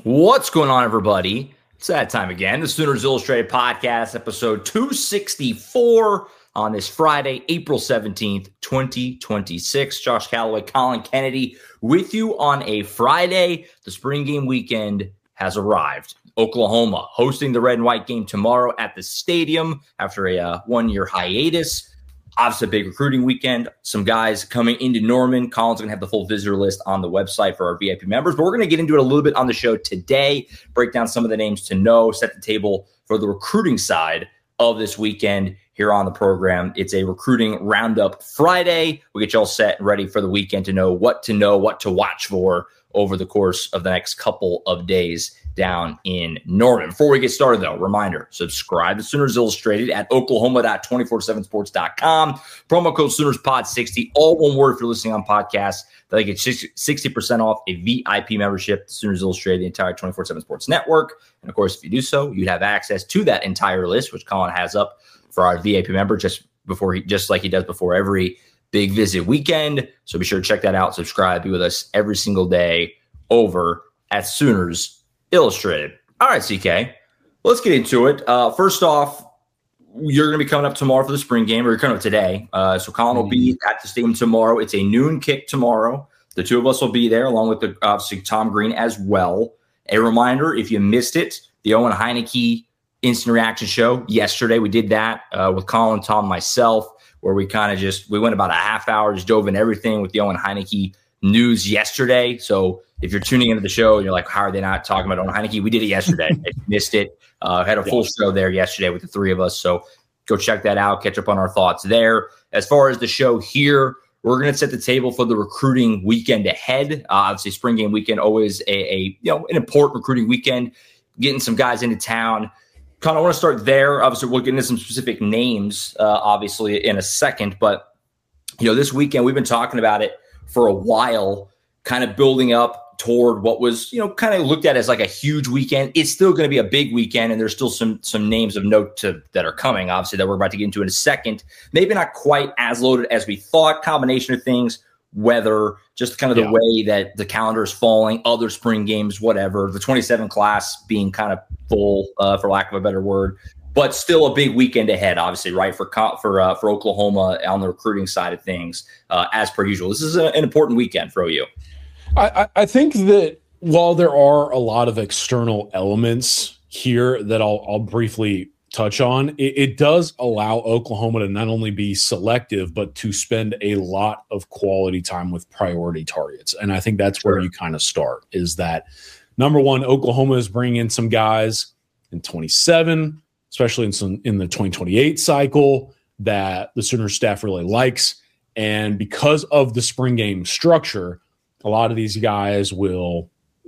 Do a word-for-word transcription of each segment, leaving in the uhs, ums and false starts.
What's going on, everybody? It's that time again. The Sooners Illustrated Podcast, episode two sixty-four on this Friday, April seventeenth, twenty twenty-six. Josh Calloway, Colin Kennedy with you on a Friday. The spring game weekend has arrived. Oklahoma hosting the red and white game tomorrow at the stadium after a uh, one-year hiatus. Obviously, a big recruiting weekend. Some guys coming into Norman. Colin's going to have the full visitor list on the website for our V I P members. But we're going to get into it a little bit on the show today, break down some of the names to know, set the table for the recruiting side of this weekend here on the program. It's a recruiting roundup Friday. We get you all set and ready for the weekend to know what to know, what to watch for over the course of the next couple of days down in Norman. Before we get started, though, reminder, subscribe to Sooners Illustrated at oklahoma dot two forty-seven sports dot com. Promo code SoonersPod sixty, all one word if you're listening on podcasts. They'll get sixty percent off a V I P membership to Sooners Illustrated, the entire two forty-seven Sports Network. And, of course, if you do so, you'd have access to that entire list, which Colin has up for our V I P member just before he, just like he does before every big visit weekend. So be sure to check that out. Subscribe. Be with us every single day over at Sooners Illustrated. All right, C K, let's get into it. Uh, first off, you're going to be coming up tomorrow for the spring game, or you're coming up today. Uh, so Colin will be at the stadium tomorrow. It's a noon kick tomorrow. The two of us will be there, along with the, obviously Tom Green as well. A reminder, if you missed it, the Owen Heineke Instant Reaction Show yesterday, we did that uh, with Colin, Tom, myself, where we kind of just, we went about a half hour, just dove in everything with the Owen Heineke news yesterday. So if you're tuning into the show and you're like, how are they not talking about Owen Heineke? We did it yesterday. If you missed it, uh, had a full show there yesterday with the three of us. So go check that out, catch up on our thoughts there. As far as the show here, we're going to set the table for the recruiting weekend ahead. Uh, obviously, spring game weekend, always a, a you know an important recruiting weekend, getting some guys into town. Kind of want to start there. Obviously, we'll get into some specific names, uh, obviously, in a second. But, you know, this weekend, we've been talking about it for a while, kind of building up toward what was, you know, kind of looked at as like a huge weekend. It's still going to be a big weekend, and there's still some some names of note to, that are coming, obviously, that we're about to get into in a second. Maybe not quite as loaded as we thought. Combination of things, weather, just kind of the yeah. way that the calendar is falling, other spring games, whatever. The twenty-seven class being kind of full, uh, for lack of a better word. But still a big weekend ahead, obviously, right, for for uh, for Oklahoma on the recruiting side of things, uh, as per usual. This is a, an important weekend for O U. I, I think that while there are a lot of external elements here that I'll, I'll briefly touch on, it, it does allow Oklahoma to not only be selective, but to spend a lot of quality time with priority targets. And I think that's sure. where you kind of start, is that, number one, Oklahoma is bringing in some guys in twenty-seven, especially in some in the twenty twenty-eight cycle, that the Sooners staff really likes. And because of the spring game structure, a lot of these guys will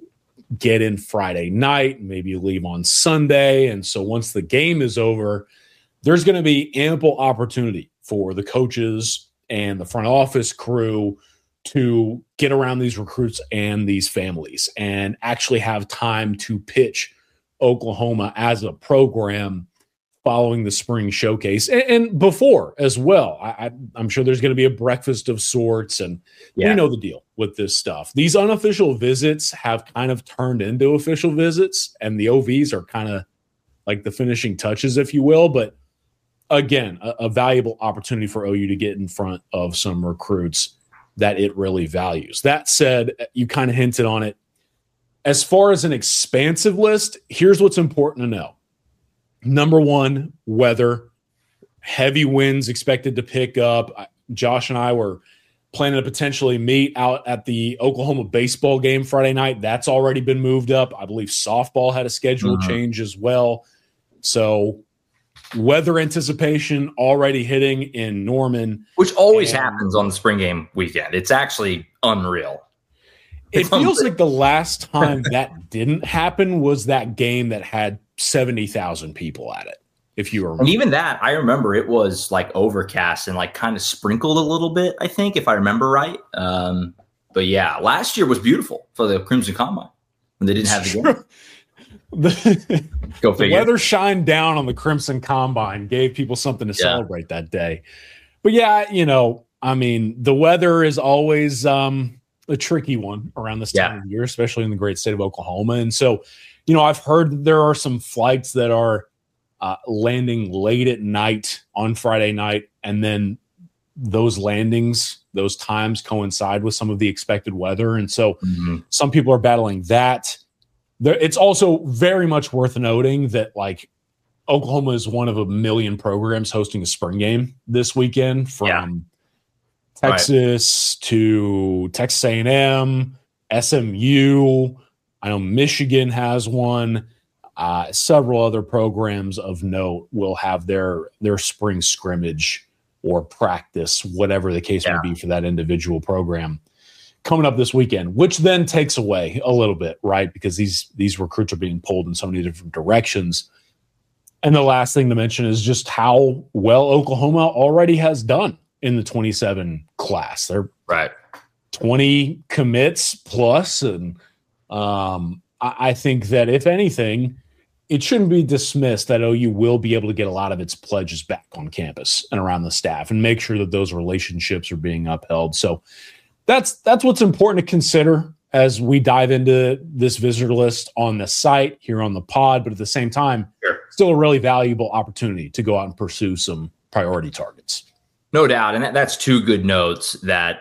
get in Friday night, maybe leave on Sunday. And so once the game is over, there's going to be ample opportunity for the coaches and the front office crew to get around these recruits and these families and actually have time to pitch Oklahoma as a program following the spring showcase and, and before as well. I, I, I'm sure there's going to be a breakfast of sorts, and yeah. we know the deal with this stuff. These unofficial visits have kind of turned into official visits, and the O Vs are kind of like the finishing touches, if you will. But again, a, a valuable opportunity for O U to get in front of some recruits that it really values. That said, you kind of hinted on it. As far as an expansive list, here's what's important to know. Number one, weather. Heavy winds expected to pick up. Josh and I were planning to potentially meet out at the Oklahoma baseball game Friday night. That's already been moved up. I believe softball had a schedule uh-huh. change as well. So weather anticipation already hitting in Norman. Which always and happens on the spring game weekend. It's actually unreal. It feels like the last time that didn't happen was that game that had seventy thousand people at it, if you remember. And even that, I remember it was like overcast and like kind of sprinkled a little bit, I think, if I remember right. Um, but yeah, last year was beautiful for the Crimson Combine when they didn't have the game. the, Go figure. The weather shined down on the Crimson Combine, gave people something to yeah. celebrate that day. But yeah, you know, I mean, the weather is always um, a tricky one around this Yeah. time of year, especially in the great state of Oklahoma. And so, you know, I've heard that there are some flights that are uh, landing late at night on Friday night, and then those landings, those times coincide with some of the expected weather. And so Mm-hmm. some people are battling that. There, it's also very much worth noting that, like, Oklahoma is one of a million programs hosting a spring game this weekend, from Yeah. Texas right. to Texas A and M, S M U. I know Michigan has one. Uh, several other programs of note will have their their spring scrimmage or practice, whatever the case yeah. may be for that individual program, coming up this weekend, which then takes away a little bit, right? Because these these recruits are being pulled in so many different directions. And the last thing to mention is just how well Oklahoma already has done in the twenty-seven class. They're right. twenty commits plus, and um, I, I think that if anything, it shouldn't be dismissed that O U will be able to get a lot of its pledges back on campus and around the staff, and make sure that those relationships are being upheld. So that's that's what's important to consider as we dive into this visitor list on the site here on the pod. But at the same time, sure. still a really valuable opportunity to go out and pursue some priority targets. No doubt. And that, that's two good notes. That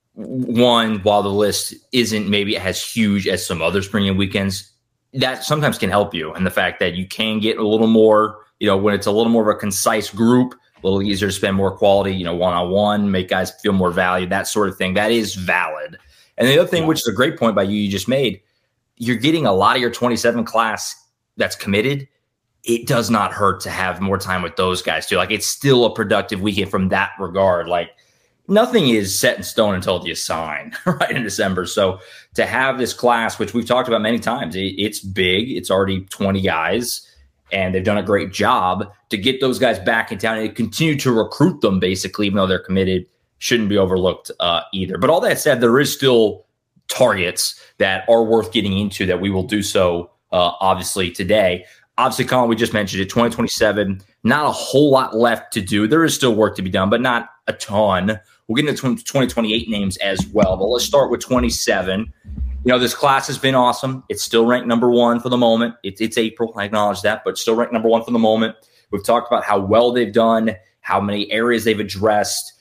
one, while the list isn't maybe as huge as some other spring and weekends, that sometimes can help you. And the fact that you can get a little more, you know, when it's a little more of a concise group, a little easier to spend more quality, you know, one-on-one, make guys feel more valued, that sort of thing. That is valid. And the other thing, which is a great point by you, you just made, you're getting a lot of your twenty-seven class that's committed. It does not hurt to have more time with those guys too. Like, it's still a productive weekend from that regard. Like, nothing is set in stone until you sign right in December. So to have this class, which we've talked about many times, it, it's big. It's already twenty guys, and they've done a great job to get those guys back in town and continue to recruit them, basically, even though they're committed. Shouldn't be overlooked uh, either. But all that said, there is still targets that are worth getting into that we will do so, uh, obviously, today. Obviously, Colin, we just mentioned it, twenty twenty-seven, not a whole lot left to do. There is still work to be done, but not a ton. We'll get into twenty twenty-eight names as well. But let's start with twenty-seven. You know, this class has been awesome. It's still ranked number one for the moment. It's, it's April. I acknowledge that, but still ranked number one for the moment. We've talked about how well they've done, how many areas they've addressed.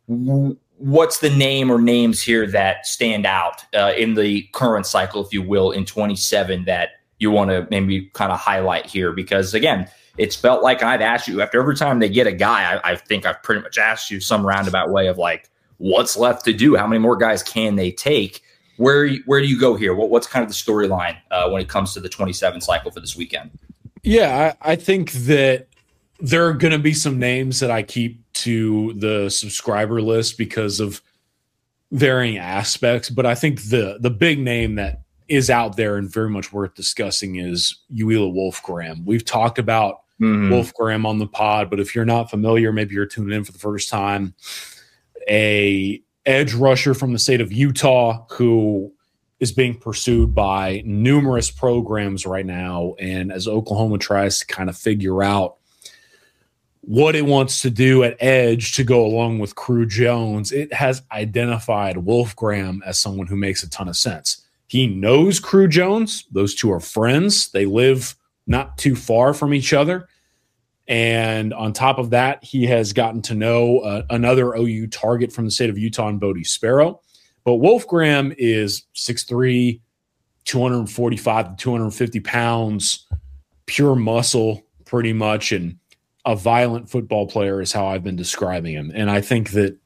What's the name or names here that stand out uh, in the current cycle, if you will, in twenty-seven that you want to maybe kind of highlight here? Because, again, it's felt like I've asked you after every time they get a guy, I, I think I've pretty much asked you some roundabout way of like, what's left to do? How many more guys can they take? Where, where do you go here? What, what's kind of the storyline uh, when it comes to the twenty-seven cycle for this weekend? Yeah, I, I think that there are going to be some names that I keep to the subscriber list because of varying aspects. But I think the the big name that is out there and very much worth discussing is Uela Wolfgram. We've talked about mm-hmm. Wolfgram on the pod, but if you're not familiar, maybe you're tuning in for the first time. A edge rusher from the state of Utah who is being pursued by numerous programs right now. And as Oklahoma tries to kind of figure out what it wants to do at edge to go along with Crew Jones, it has identified Wolfgram as someone who makes a ton of sense. He knows Crew Jones. Those two are friends. They live not too far from each other. And on top of that, he has gotten to know uh, another O U target from the state of Utah, and Bodie Sparrow. But Wolfgram is six three, two forty-five to two fifty pounds, pure muscle pretty much, and a violent football player is how I've been describing him. And I think that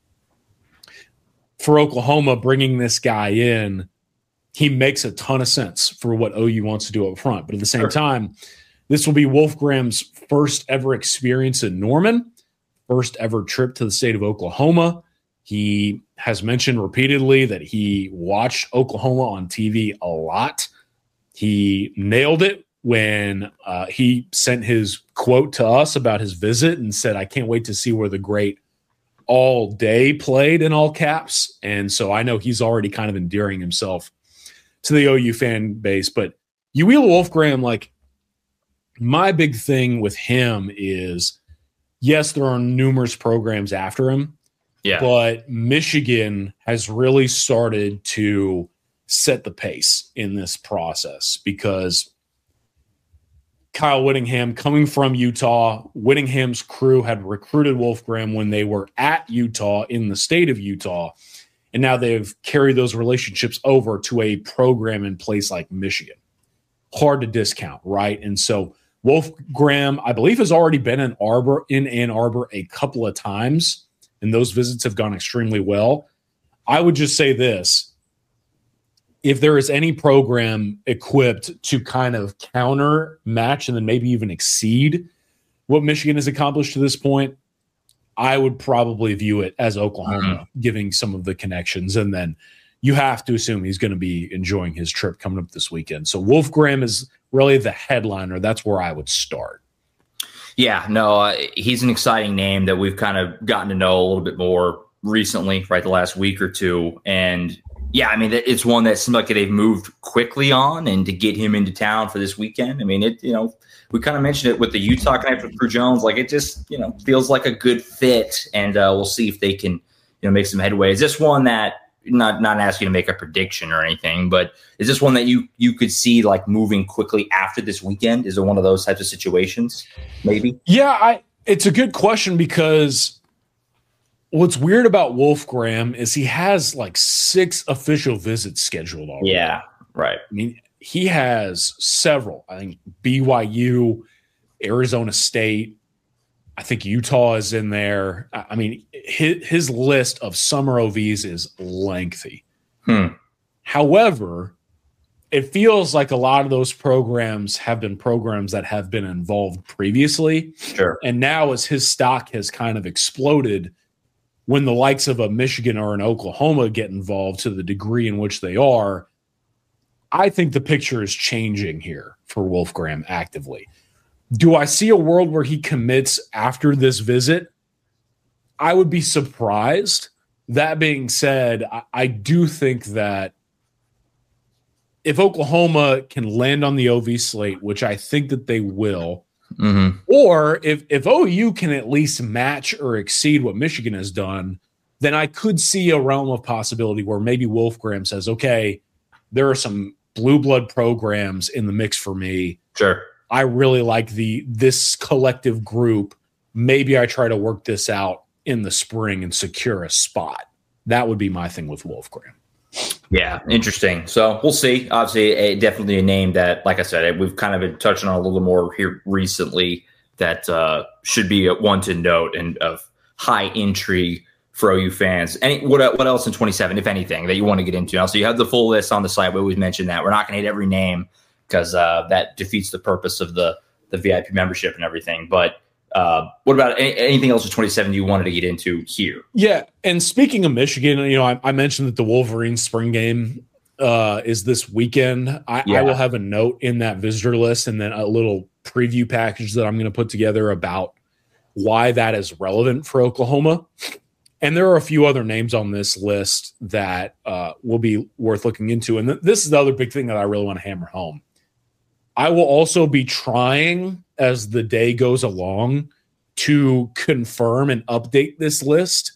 for Oklahoma, bringing this guy in, he makes a ton of sense for what O U wants to do up front. But at the same sure. time, this will be Wolfgram's first ever experience in Norman, first ever trip to the state of Oklahoma. He has mentioned repeatedly that he watched Oklahoma on T V a lot. He nailed it when uh, he sent his quote to us about his visit and said, "I can't wait to see where the great all day played," in all caps. And so I know he's already kind of endearing himself to the O U fan base. But Uela Wolfgram, like, my big thing with him is, yes, there are numerous programs after him, Yeah. But Michigan has really started to set the pace in this process because Kyle Whittingham, coming from Utah, Whittingham's crew had recruited Wolfgram when they were at Utah in the state of Utah. And now they've carried those relationships over to a program in place like Michigan. Hard to discount, right? And so Wolfgram, I believe, has already been in Arbor in Ann Arbor a couple of times, and those visits have gone extremely well. I would just say this. If there is any program equipped to kind of counter match and then maybe even exceed what Michigan has accomplished to this point, I would probably view it as Oklahoma, mm-hmm. giving some of the connections. And then you have to assume he's going to be enjoying his trip coming up this weekend. So Wolfgram is really the headliner. That's where I would start. Yeah, no, uh, he's an exciting name that we've kind of gotten to know a little bit more recently, right, the last week or two. And yeah, I mean, it's one that seems like they've moved quickly on, and to get him into town for this weekend, I mean, it, you know, we kind of mentioned it with the Utah connect with Drew Jones. Like, it just, you know, feels like a good fit, and uh, we'll see if they can, you know, make some headway. Is this one that, not not asking you to make a prediction or anything, but is this one that you you could see like moving quickly after this weekend? Is it one of those types of situations? Maybe. Yeah, I. It's a good question because what's weird about Wolfgram is he has like six official visits scheduled already. Yeah, right. I mean, he has several. I think B Y U, Arizona State. I think Utah is in there. I mean, his, his list of summer O Vs is lengthy. Hmm. However, it feels like a lot of those programs have been programs that have been involved previously. Sure. And now as his stock has kind of exploded, when the likes of a Michigan or an Oklahoma get involved to the degree in which they are, I think the picture is changing here for Wolfgram actively. Do I see a world where he commits after this visit? I would be surprised. That being said, I, I do think that if Oklahoma can land on the O V slate, which I think that they will, mm-hmm. or if, if O U can at least match or exceed what Michigan has done, then I could see a realm of possibility where maybe Wolfgram says, okay, there are some blue blood programs in the mix for me. Sure. I really like the this collective group. Maybe I try to work this out in the spring and secure a spot. That would be my thing with Wolfgram. Yeah, interesting. So we'll see. Obviously, a, definitely a name that, like I said, we've kind of been touching on a little more here recently that uh, should be a one to note and of high intrigue for O U fans. Any what what else in twenty-seven, if anything, that you want to get into? Also, you have the full list on the site. We always mention that. We're not going to hit every name, because uh, that defeats the purpose of the the V I P membership and everything. But uh, what about any, anything else in twenty-seven you wanted to get into here? Yeah, and speaking of Michigan, you know, I, I mentioned that the Wolverines spring game uh, is this weekend. I, yeah. I will have a note in that visitor list and then a little preview package that I'm going to put together about why that is relevant for Oklahoma. And there are a few other names on this list that uh, will be worth looking into. And th- this is the other big thing that I really want to hammer home. I will also be trying, as the day goes along, to confirm and update this list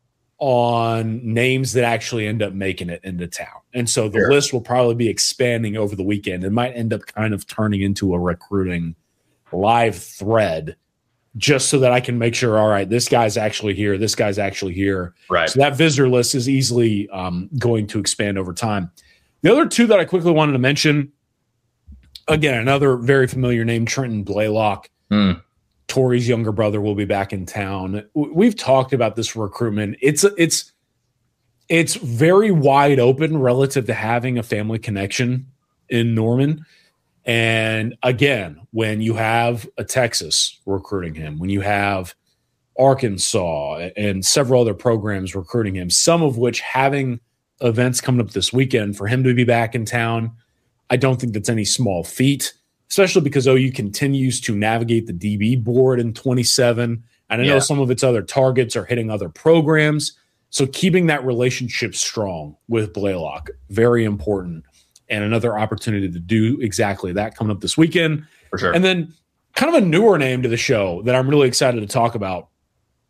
on names that actually end up making it into town. And so the sure. list will probably be expanding over the weekend. It might end up kind of turning into a recruiting live thread, just so that I can make sure, all right, this guy's actually here, this guy's actually here. Right. So that visitor list is easily um, going to expand over time. The other two that I quickly wanted to mention, again, another very familiar name, Trenton Blaylock. Mm. Tori's younger brother will be back in town. We've talked about this recruitment. It's it's it's very wide open relative to having a family connection in Norman. And again, when you have a Texas recruiting him, when you have Arkansas and several other programs recruiting him, some of which having events coming up this weekend, for him to be back in town, I don't think that's any small feat, especially because O U continues to navigate the D B board in twenty-seven. And I know yeah. some of its other targets are hitting other programs. So keeping that relationship strong with Blaylock, very important. And another opportunity to do exactly that coming up this weekend. For sure. And then kind of a newer name to the show that I'm really excited to talk about.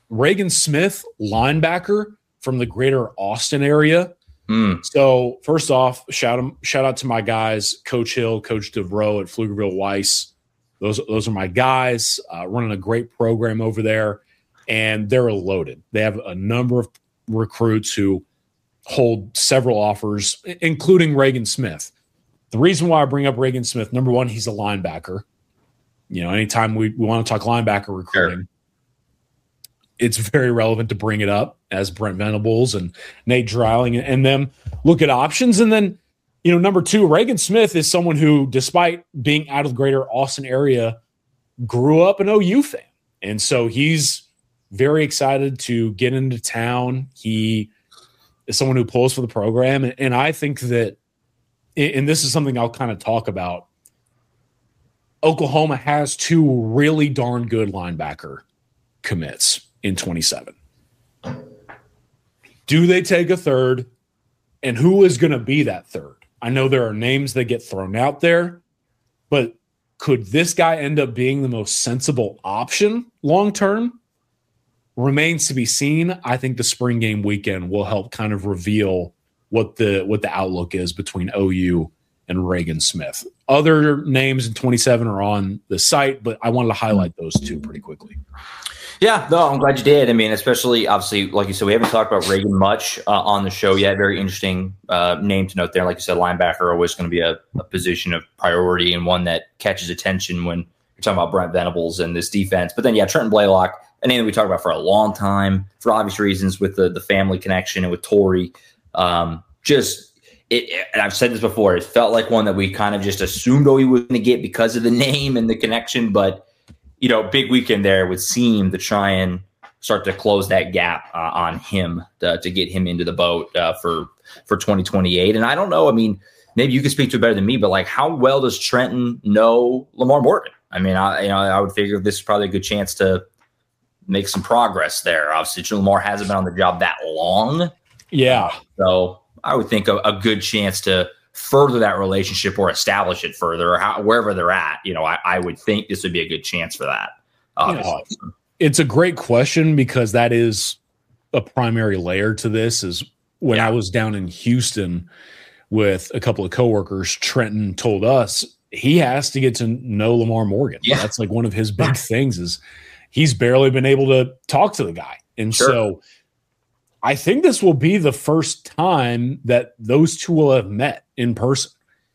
Reagan Smith, linebacker from the greater Austin area. Mm. So first off, shout them, shout out to my guys, Coach Hill, Coach DeVreau at Pflugerville Weiss. Those, those are my guys uh, running a great program over there, and they're loaded. They have a number of recruits who hold several offers, including Reagan Smith. The reason why I bring up Reagan Smith, number one, he's a linebacker. You know, anytime we, we want to talk linebacker recruiting, sure, it's very relevant to bring it up as Brent Venables and Nate Dreiling and, and them look at options. And then, you know, number two, Reagan Smith is someone who, despite being out of the greater Austin area, grew up an O U fan. And so he's very excited to get into town. He is someone who pulls for the program. And, and I think that, and this is something I'll kind of talk about, Oklahoma has two really darn good linebacker commits in twenty-seven. Do they take a third? And who is going to be that third? I know there are names that get thrown out there, but could this guy end up being the most sensible option long-term? Remains to be seen. I think the spring game weekend will help kind of reveal what the what the outlook is between O U and Reagan Smith. Other names in twenty-seven are on the site, but I wanted to highlight those two pretty quickly. Yeah, no, I'm glad you did. I mean, especially, obviously, like you said, we haven't talked about Reagan much uh, on the show yet. Very interesting uh, name to note there. Like you said, linebacker always going to be a, a position of priority and one that catches attention when you're talking about Brent Venables and this defense. But then, yeah, Trenton Blaylock, a name that we talked about for a long time for obvious reasons with the, the family connection and with Torrey. Um, just, it, and I've said this before, it felt like one that we kind of just assumed O U was going to get because of the name and the connection, but you know, big weekend there would seem to try and start to close that gap uh, on him to, to get him into the boat uh, for for twenty twenty-eight. And I don't know. I mean, maybe you can speak to it better than me, but like, how well does Trenton know Lamar Morgan? I mean, I you know, I would figure this is probably a good chance to make some progress there. Obviously, Lamar hasn't been on the job that long. Yeah. So I would think a, a good chance to further that relationship or establish it further, or how, wherever they're at. You know, I, I would think this would be a good chance for that. Obviously. You know, it's a great question because that is a primary layer to this. Is when yeah. I was down in Houston with a couple of coworkers, Trenton told us he has to get to know Lamar Morgan. Yeah. That's like one of his big things is he's barely been able to talk to the guy. And sure. so I think this will be the first time that those two will have met in person.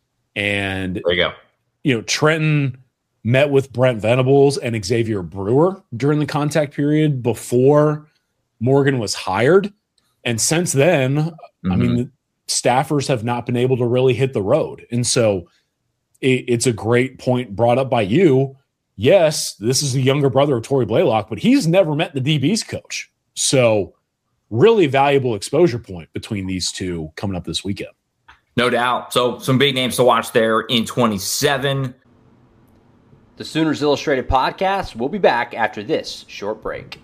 And there you go. You know, Trenton met with Brent Venables and Xavier Brewer during the contact period before Morgan was hired. And since then, mm-hmm. I mean, the staffers have not been able to really hit the road. And so it, it's a great point brought up by you. Yes, this is the younger brother of Torrey Blaylock, but he's never met the D B's coach. So really valuable exposure point between these two coming up this weekend. No doubt. So some big names to watch there in twenty-seven. The Sooners Illustrated podcast will be back after this short break.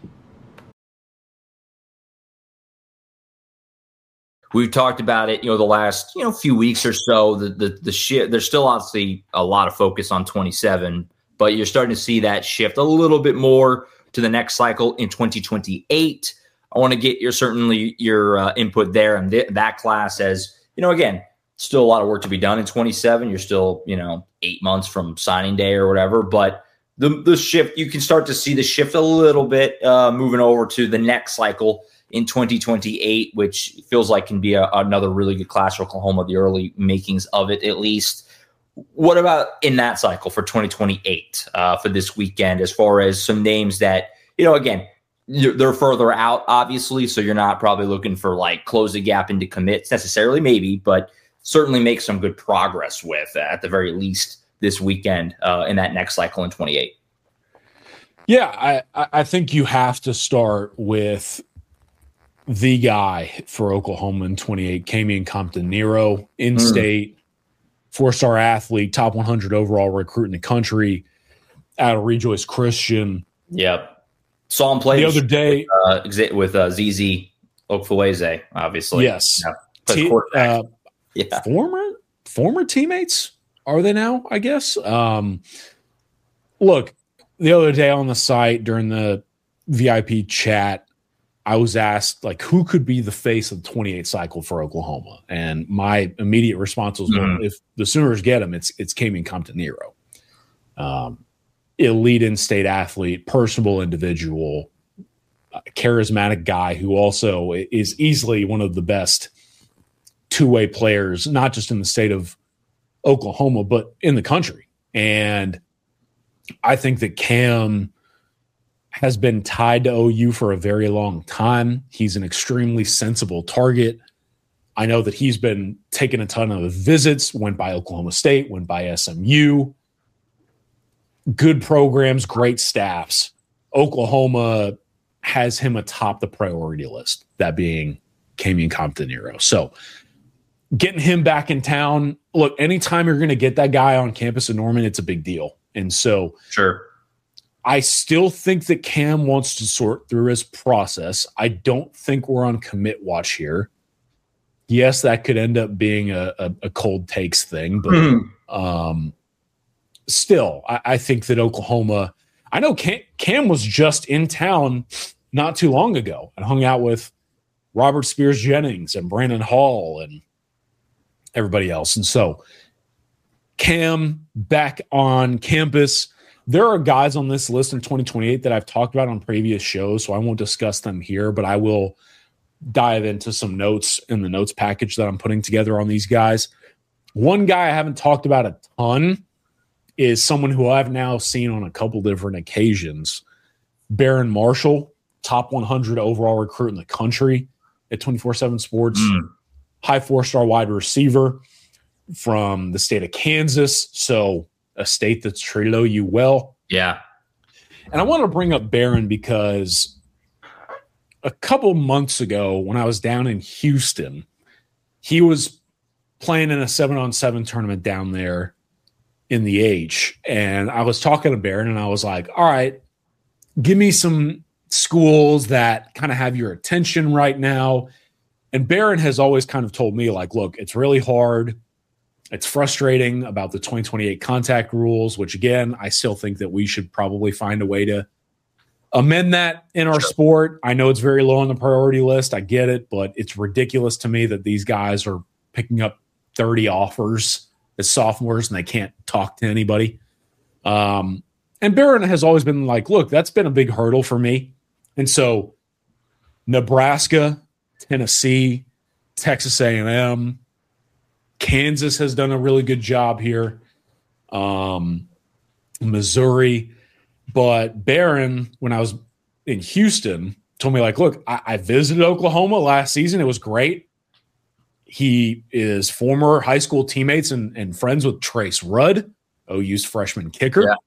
We've talked about it, you know, the last, you know, few weeks or so. The the the shift, there's still obviously a lot of focus on twenty-seven, but you're starting to see that shift a little bit more to the next cycle in twenty twenty-eight. I want to get your certainly your uh, input there and th- that class, as you know, again, still a lot of work to be done in twenty-seven. You're still, you know, eight months from signing day or whatever, but the the shift, you can start to see the shift a little bit uh, moving over to the next cycle in twenty twenty-eight, which feels like can be a, another really good class for Oklahoma, the early makings of it at least. What about in that cycle for twenty twenty-eight uh, for this weekend, as far as some names that, you know, again, they're further out, obviously, so you're not probably looking for like close the gap into commits necessarily, maybe, but certainly make some good progress with uh, at the very least this weekend uh, in that next cycle in twenty-eight. Yeah, I, I think you have to start with the guy for Oklahoma in twenty-eight, Camion Compton-Nero, in-state, mm. four-star athlete, top one hundred overall recruit in the country, out of Rejoice Christian. Yep. Saw him play the other day with, uh, with uh, Z Z Okfueze, obviously. Yes. Yeah. T- uh, yeah. Former former teammates, are they now, I guess? Um, look, the other day on the site during the V I P chat, I was asked, like, who could be the face of the twenty-eight cycle for Oklahoma? And my immediate response was, mm-hmm. well, if the Sooners get him, it's it's Camion Compton-Nero. Um, elite in-state athlete, personable individual, charismatic guy who also is easily one of the best two-way players, not just in the state of Oklahoma, but in the country. And I think that Cam has been tied to O U for a very long time. He's an extremely sensible target. I know that he's been taking a ton of visits, went by Oklahoma State, went by S M U. Good programs, great staffs. Oklahoma has him atop the priority list, that being Camion Compton-Nero. So getting him back in town, look, anytime you're going to get that guy on campus in Norman, it's a big deal. And so sure. I still think that Cam wants to sort through his process. I don't think we're on commit watch here. Yes, that could end up being a, a, a cold takes thing, but mm-hmm. um, still, I, I think that Oklahoma – I know Cam, Cam was just in town not too long ago and hung out with Robert Spears Jennings and Brandon Hall and everybody else. And so Cam back on campus – there are guys on this list in twenty twenty-eight that I've talked about on previous shows, so I won't discuss them here, but I will dive into some notes in the notes package that I'm putting together on these guys. One guy I haven't talked about a ton is someone who I've now seen on a couple different occasions, Barron Marshall, top one hundred overall recruit in the country at twenty-four seven Sports, mm. high four-star wide receiver from the state of Kansas, so a state that's treated O U well. Yeah. And I want to bring up Barron because a couple months ago when I was down in Houston, he was playing in a seven-on-seven tournament down there in the H. And I was talking to Barron, and I was like, all right, give me some schools that kind of have your attention right now. And Barron has always kind of told me, like, look, it's really hard. It's frustrating about the twenty twenty-eight contact rules, which, again, I still think that we should probably find a way to amend that in our sure. sport. I know it's very low on the priority list. I get it, but it's ridiculous to me that these guys are picking up thirty offers as sophomores and they can't talk to anybody. Um, and Barron has always been like, look, that's been a big hurdle for me. And so Nebraska, Tennessee, Texas A and M, Kansas has done a really good job here. Um, Missouri. But Barron, when I was in Houston, told me, like, look, I, I visited Oklahoma last season. It was great. He is former high school teammates and, and friends with Trace Rudd, O U's freshman kicker. Yeah.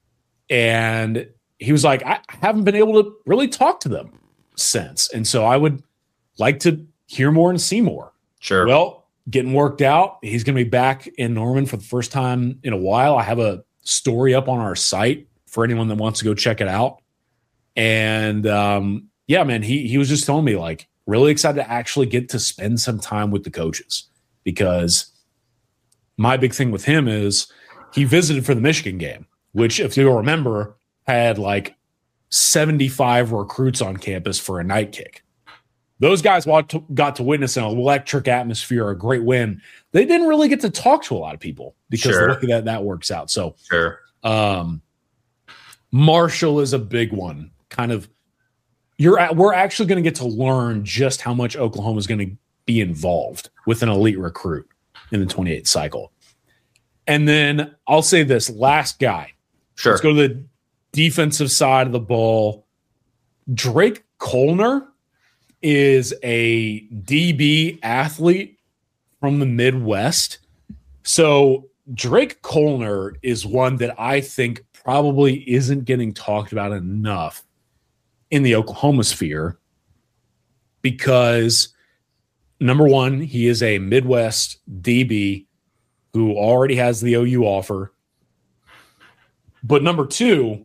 And he was like, I haven't been able to really talk to them since. And so I would like to hear more and see more. Sure. Well, getting worked out. He's going to be back in Norman for the first time in a while. I have a story up on our site for anyone that wants to go check it out. And um, yeah, man, he he was just telling me, like, really excited to actually get to spend some time with the coaches, because my big thing with him is he visited for the Michigan game, which, if you'll remember, had like seventy-five recruits on campus for a night kick. Those guys got to witness an electric atmosphere, a great win. They didn't really get to talk to a lot of people because sure. the way that that works out. So sure. um, Marshall is a big one. Kind of, you're at, we're actually going to get to learn just how much Oklahoma is going to be involved with an elite recruit in the twenty-eight cycle. And then I'll say this last guy. Sure. Let's go to the defensive side of the ball. Drake Colner is a D B athlete from the Midwest. So Drake Colner is one that I think probably isn't getting talked about enough in the Oklahoma sphere because, number one, he is a Midwest D B who already has the O U offer. But number two,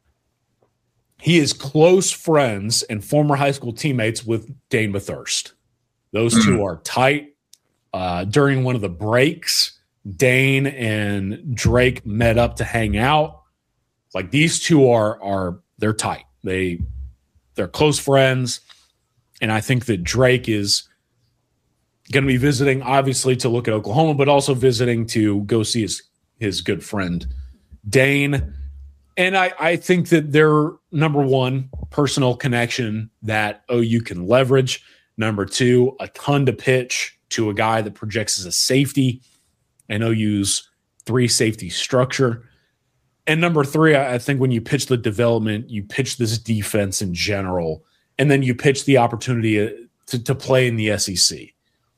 he is close friends and former high school teammates with Dane Bathurst. Those mm-hmm. two are tight. Uh, during one of the breaks, Dane and Drake met up to hang out. Like, these two are are they're tight. They they're close friends. And I think that Drake is going to be visiting, obviously, to look at Oklahoma, but also visiting to go see his, his good friend, Dane. And I, I think that their number one, personal connection that O U can leverage. Number two, a ton to pitch to a guy that projects as a safety and O U's three safety structure. And number three, I, I think when you pitch the development, you pitch this defense in general, and then you pitch the opportunity to, to play in the S E C.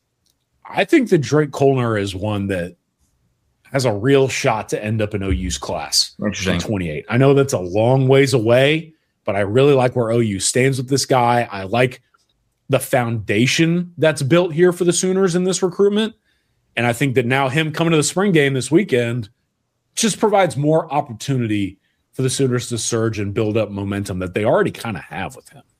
I think that Drake Colner is one that has a real shot to end up in O U's class. Interesting. In twenty-eight. I know that's a long ways away, but I really like where O U stands with this guy. I like the foundation that's built here for the Sooners in this recruitment. And I think that now him coming to the spring game this weekend just provides more opportunity for the Sooners to surge and build up momentum that they already kind of have with him.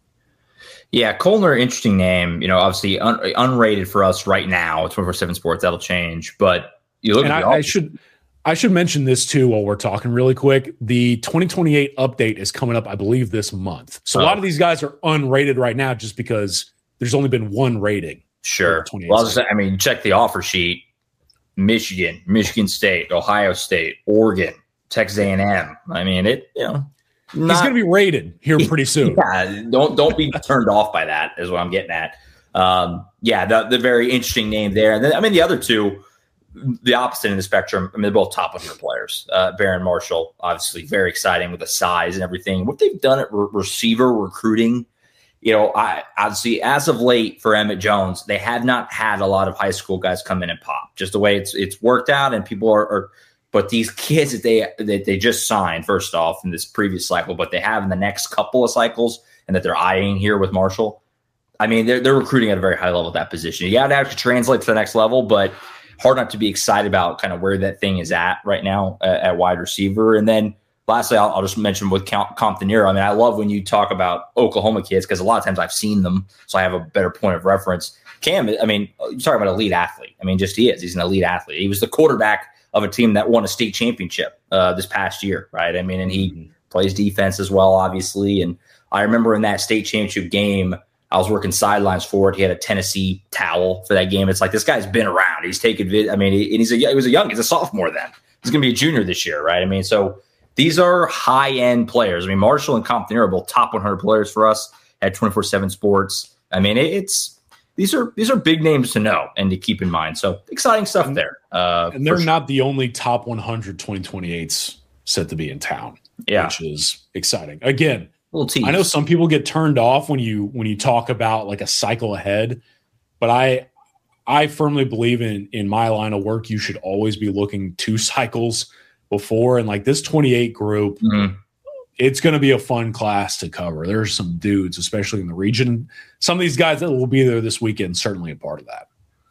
Yeah, Colner, interesting name. You know, obviously un- unrated for us right now. twenty-four seven Sports, that'll change. But you look and at I, I should I should mention this too while we're talking really quick. The twenty twenty-eight update is coming up, I believe, this month. So oh. a lot of these guys are unrated right now just because there's only been one rating. Sure. Well, I, was just, I mean, check the offer sheet. Michigan, Michigan State, Ohio State, Oregon, Texas A and M. I mean, it, you know. Not, he's going to be rated here pretty soon. Yeah, don't don't be turned off by that is what I'm getting at. Um, yeah, the, the very interesting name there. And then, I mean, the other two, the opposite end of the spectrum, I mean, they're both top one hundred players. Uh, Barron Marshall, obviously very exciting with the size and everything. What they've done at re- receiver recruiting, you know, I obviously as of late for Emmett Jones, they have not had a lot of high school guys come in and pop. Just the way it's it's worked out, and people are, are but these kids that they that they just signed first off in this previous cycle, but they have in the next couple of cycles, and that they're eyeing here with Marshall. I mean, they're they're recruiting at a very high level at that position. You got to have to translate to the next level, but hard not to be excited about kind of where that thing is at right now uh, at wide receiver. And then lastly, I'll, I'll just mention with Comptonero. I mean, I love when you talk about Oklahoma kids because a lot of times I've seen them, so I have a better point of reference. Cam, I mean, you're talking about an elite athlete. I mean, just he is. He's an elite athlete. He was the quarterback of a team that won a state championship uh, this past year, right? I mean, and he mm-hmm. plays defense as well, obviously. And I remember in that state championship game, I was working sidelines for it. He had a Tennessee towel for that game. It's like, this guy's been around. He's taken vid. I mean, he, and he's a, he was a young, he's a sophomore then. He's going to be a junior this year, right? I mean, so these are high-end players. I mean, Marshall and Comptonero are both top one hundred players for us at twenty-four seven Sports. I mean, it, it's these are these are big names to know and to keep in mind. So exciting stuff and, there. Uh, and they're sure. not the only top one hundred twenty twenty-eights set to be in town, yeah. which is exciting. Again, I know some people get turned off when you when you talk about like a cycle ahead, but I I firmly believe in in my line of work, you should always be looking two cycles before. And like this twenty-eight group, mm-hmm. it's going to be a fun class to cover. There's some dudes, especially in the region. Some of these guys that will be there this weekend, certainly a part of that.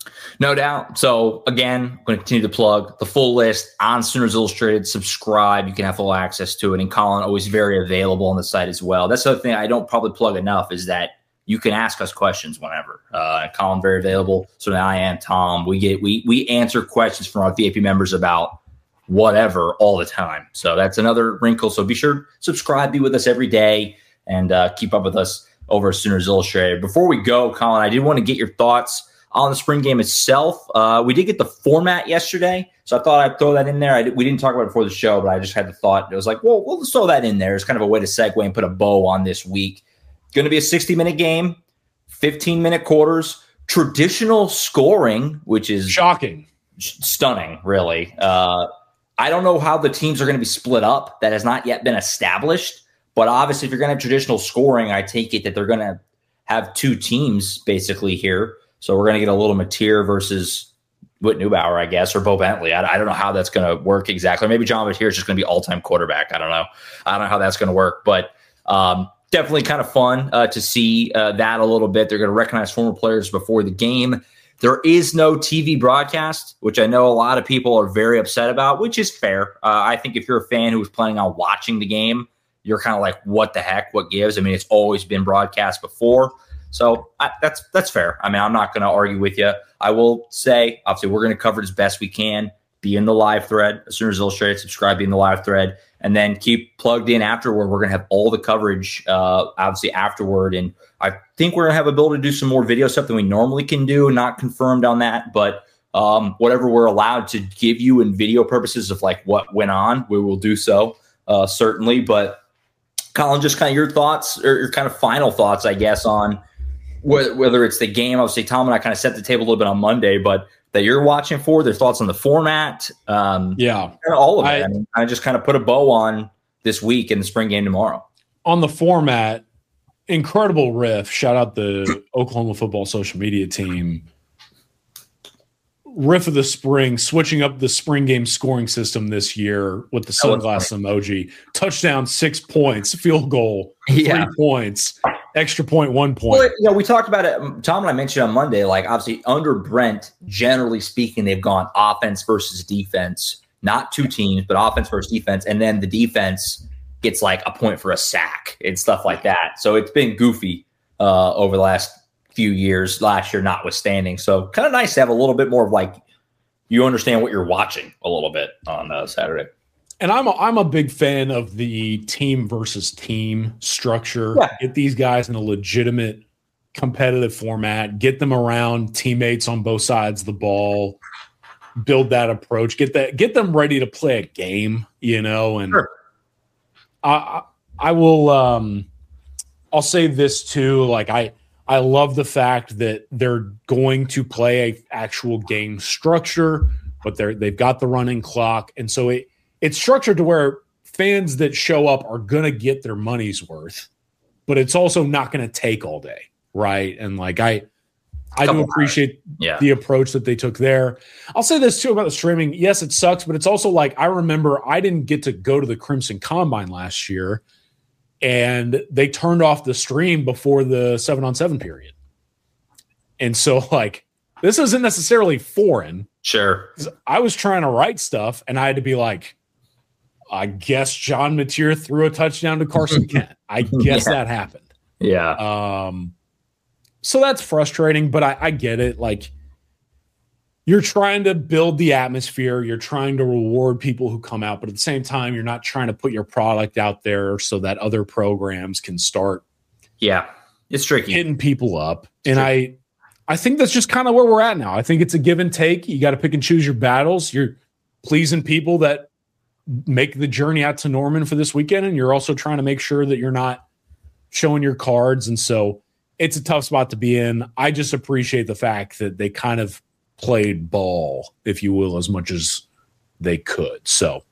No doubt. So, again, I'm going to continue to plug the full list on Sooners Illustrated. Subscribe. You can have full access to it. And Colin, always very available on the site as well. That's the other thing I don't probably plug enough is that you can ask us questions whenever. Uh, Colin, very available. So now I am Tom. We get we we answer questions from our V I P members about whatever all the time. So that's another wrinkle. So be sure to subscribe, be with us every day, and uh, keep up with us over at Sooners Illustrated. Before we go, Colin, I did want to get your thoughts on the spring game itself. Uh, we did get the format yesterday, so I thought I'd throw that in there. I did, we didn't talk about it before the show, but I just had the thought. It was like, well, we'll just throw that in there. It's kind of a way to segue and put a bow on this week. Going to be a sixty-minute game, fifteen-minute quarters, traditional scoring, which is shocking, stunning, really. Uh, I don't know how the teams are going to be split up. That has not yet been established. But obviously, if you're going to have traditional scoring, I take it that they're going to have two teams basically here. So we're going to get a little Mateer versus Whit Neubauer, I guess, or Bo Bentley. I, I don't know how that's going to work exactly. Or maybe John Mateer is just going to be all-time quarterback. I don't know. I don't know how that's going to work. But um, definitely kind of fun uh, to see uh, that a little bit. They're going to recognize former players before the game. There is no T V broadcast, which I know a lot of people are very upset about, which is fair. Uh, I think if you're a fan who was planning on watching the game, you're kind of like, what the heck? What gives? I mean, it's always been broadcast before. So I, that's that's fair. I mean, I'm not going to argue with you. I will say, obviously, we're going to cover it as best we can. Be in the live thread. As soon as Illustrated, subscribe, be in the live thread. and then keep plugged in afterward. We're going to have all the coverage, uh, obviously afterward. And I think we're going to have ability to do some more video stuff than we normally can do. Not confirmed on that, but um, whatever we're allowed to give you in video purposes of like what went on, we will do so, uh, certainly. But Colin, just kind of your thoughts or your kind of final thoughts, I guess, on wh- whether it's the game. Obviously, Tom and I kind of set the table a little bit on Monday, but that you're watching for, their thoughts on the format. Um, yeah. Kind of all of it. I, I mean, I just kind of put a bow on this week and the spring game tomorrow. On the format, incredible riff. Shout out the Oklahoma football social media team. Riff of the spring, switching up the spring game scoring system this year with the sunglass emoji. Touchdown, six points. Field goal, yeah. three points. Extra point, one point. Well, you know, we talked about it. Tom and I mentioned on Monday, like obviously under Brent, generally speaking, they've gone offense versus defense, not two teams, but offense versus defense. And then the defense gets like a point for a sack and stuff like that. So it's been goofy uh, over the last few years, last year notwithstanding. So kind of nice to have a little bit more of like, you understand what you're watching a little bit on uh, Saturday. And I'm a, I'm a big fan of the team versus team structure. Yeah. Get these guys in a legitimate competitive format. Get them around teammates on both sides of the ball. Build that approach. Get that. Get them ready to play a game. You know, and Sure. I I will. Um, I'll say this too. Like I I love the fact that they're going to play a actual game structure, but they're they've got the running clock, and so it. It's structured to where fans that show up are going to get their money's worth, but it's also not going to take all day, right? And like I, I do appreciate yeah. the approach that they took there. I'll say this too about the streaming. Yes, it sucks, but it's also like I remember I didn't get to go to the Crimson Combine last year, and they turned off the stream before the seven on seven period, and so like this isn't necessarily foreign. Sure, I was trying to write stuff, and I had to be like. I guess John Mateer threw a touchdown to Carson Kent. I guess yeah. that happened. Yeah. Um, so that's frustrating, but I, I get it. Like you're trying to build the atmosphere. You're trying to reward people who come out, but at the same time, you're not trying to put your product out there so that other programs can start. Yeah. It's tricky. Hitting people up. It's and tricky. I, I think that's just kind of where we're at now. I think it's a give and take. You got to pick and choose your battles. You're pleasing people that make the journey out to Norman for this weekend, and you're also trying to make sure that you're not showing your cards. And so it's a tough spot to be in. I just appreciate the fact that they kind of played ball, if you will, as much as they could. So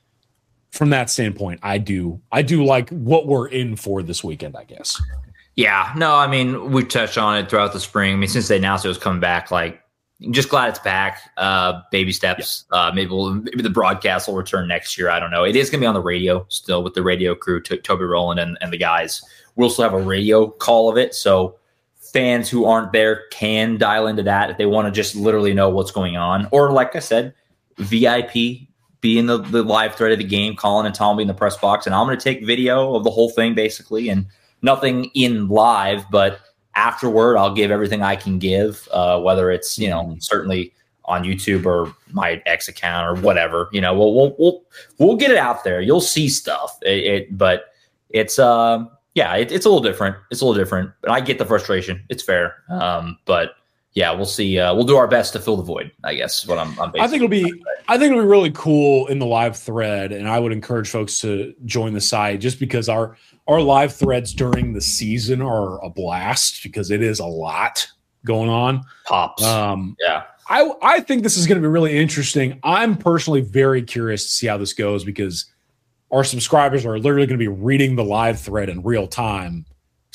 from that standpoint, I do I do like what we're in for this weekend, I guess. Yeah, no, I mean, we've touched on it throughout the spring. I mean, since they announced it was coming back, like, just glad it's back. Uh, baby steps. Yeah. Uh, maybe we'll, maybe the broadcast will return next year. I don't know. It is going to be on the radio still with the radio crew, T- Toby Rowland and, and the guys. We'll still have a radio call of it. So fans who aren't there can dial into that if they want to just literally know what's going on. Or like I said, V I P, be in the, the live thread of the game, Colin and Tom be in the press box. And I'm going to take video of the whole thing basically, and nothing in live, but afterward, I'll give everything I can give, uh, whether it's, you know, certainly on YouTube or my X account or whatever. You know, we'll we'll we'll, we'll get it out there. You'll see stuff. It, it but it's uh, yeah, it, it's a little different. It's a little different. But I get the frustration. It's fair. Um, but yeah, we'll see. Uh, we'll do our best to fill the void, I guess. Is what I'm. I'm I think it'll be. I think it'll be really cool in the live thread, and I would encourage folks to join the site just because our. Our live threads during the season are a blast because it is a lot going on. Pops. Um, yeah. I, I think this is going to be really interesting. I'm personally very curious to see how this goes because our subscribers are literally going to be reading the live thread in real time,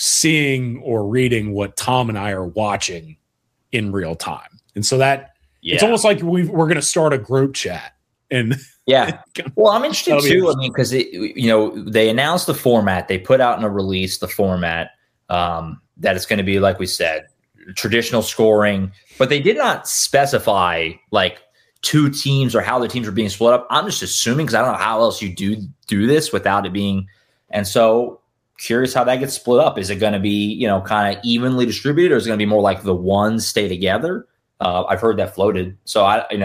seeing or reading what Tom and I are watching in real time. And so that yeah. it's almost like we've, we're going to start a group chat. And yeah, well, I'm interested too. Interesting. I mean, because you know they announced the format, they put out in a release the format um, that it's going to be, like we said, traditional scoring, but they did not specify like two teams or how the teams are being split up. I'm just assuming because I don't know how else you do do this without it being, and so curious how that gets split up. Is it going to be you know kind of evenly distributed, or is it going to be more like the ones stay together? Uh, I've heard that floated, so I you know.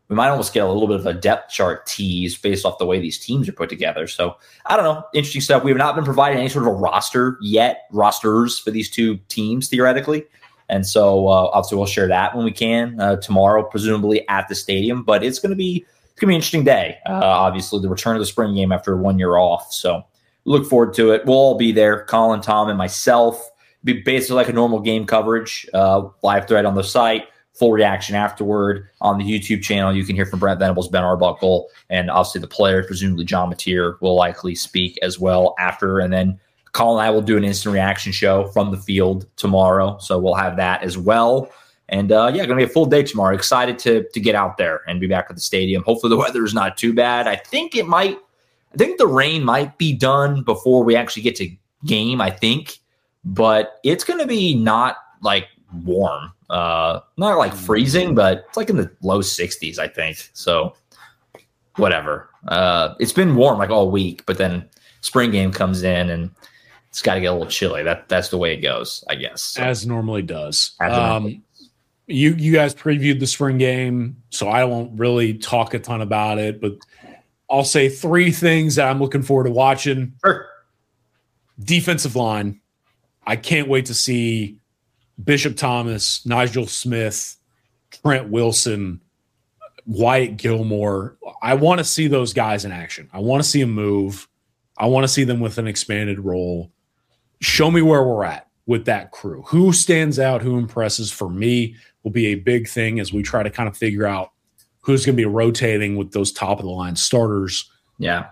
we might almost get a little bit of a depth chart tease based off the way these teams are put together. So I don't know. Interesting stuff. We have not been provided any sort of a roster yet, rosters for these two teams theoretically. And so uh, obviously we'll share that when we can uh, tomorrow, presumably at the stadium. But it's going to be it's going to be an interesting day. Uh, obviously, the return of the spring game after one year off. So look forward to it. We'll all be there, Colin, Tom, and myself. It'll be basically like a normal game coverage, uh, live thread on the site. Full reaction afterward on the YouTube channel. You can hear from Brent Venables, Ben Arbuckle, and obviously the players, presumably John Mateer, will likely speak as well after. And then Colin and I will do an instant reaction show from the field tomorrow. So we'll have that as well. And uh, yeah, going to be a full day tomorrow. Excited to to get out there and be back at the stadium. Hopefully the weather is not too bad. I think it might, I think the rain might be done before we actually get to game, I think. But it's going to be not like warm. Uh, not like freezing, but it's like in the low sixties, I think. So whatever. Uh, it's been warm like all week, but then spring game comes in and it's got to get a little chilly. That that's the way it goes, I guess. So, as normally does. As um, normally. You you guys previewed the spring game, so I won't really talk a ton about it, but I'll say three things that I'm looking forward to watching. Sure. Defensive line. I can't wait to see Bishop Thomas, Nigel Smith, Trent Wilson, Wyatt Gilmore. I want to see those guys in action. I want to see them move. I want to see them with an expanded role. Show me where we're at with that crew. Who stands out, who impresses for me will be a big thing as we try to kind of figure out who's going to be rotating with those top-of-the-line starters. Yeah.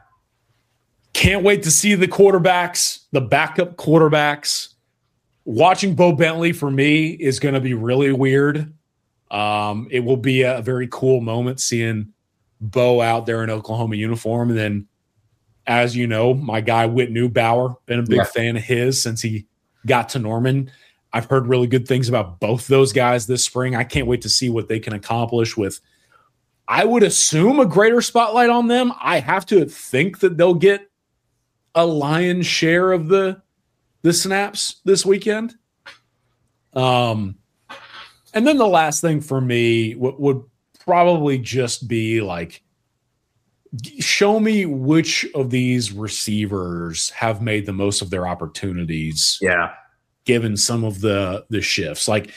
Can't wait to see the quarterbacks, the backup quarterbacks. Watching Bo Bentley for me is going to be really weird. Um, it will be a very cool moment seeing Bo out there in Oklahoma uniform. And then, as you know, my guy Whit Neubauer, been a big yeah. fan of his since he got to Norman. I've heard really good things about both those guys this spring. I can't wait to see what they can accomplish with, I would assume, a greater spotlight on them. I have to think that they'll get a lion's share of the the snaps this weekend. Um, and then the last thing for me w- would probably just be like, show me which of these receivers have made the most of their opportunities. Yeah. Given some of the, the shifts. Like,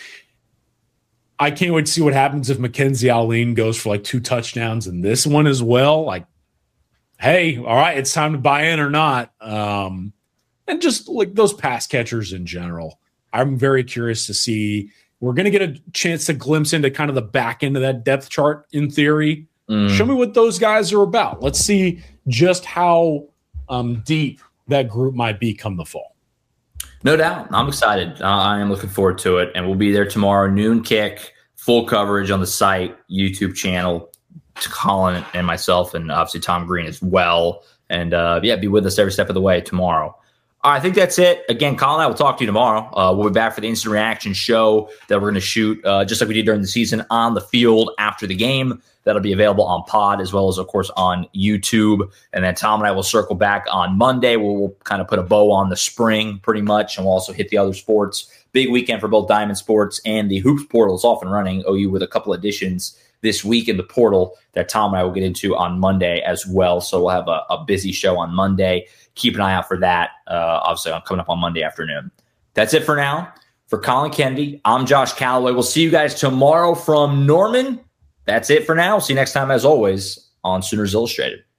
I can't wait to see what happens if Mackenzie Allen goes for like two touchdowns in this one as well. Like, hey, all right, it's time to buy in or not. Um, And just like those pass catchers in general, I'm very curious to see. We're going to get a chance to glimpse into kind of the back end of that depth chart in theory. Mm. Show me what those guys are about. Let's see just how um, deep that group might be come the fall. No doubt. I'm excited. Uh, I am looking forward to it. And we'll be there tomorrow, noon kick, full coverage on the site, YouTube channel, to Colin and myself, and obviously Tom Green as well. And uh, yeah, be with us every step of the way tomorrow. All right, I think that's it. Again, Colin and I will talk to you tomorrow. Uh, we'll be back for the instant reaction show that we're going to shoot uh, just like we did during the season on the field after the game. That'll be available on pod as well as, of course, on YouTube. And then Tom and I will circle back on Monday. We'll, we'll kind of put a bow on the spring pretty much, and we'll also hit the other sports. Big weekend for both Diamond Sports and the Hoops portal is off and running. O U with a couple additions this week in the portal that Tom and I will get into on Monday as well. So we'll have a, a busy show on Monday. Keep an eye out for that. Uh, obviously, I'm coming up on Monday afternoon. That's it for now. For Colin Kennedy, I'm Josh Calloway. We'll see you guys tomorrow from Norman. That's it for now. See you next time, as always, on Sooners Illustrated.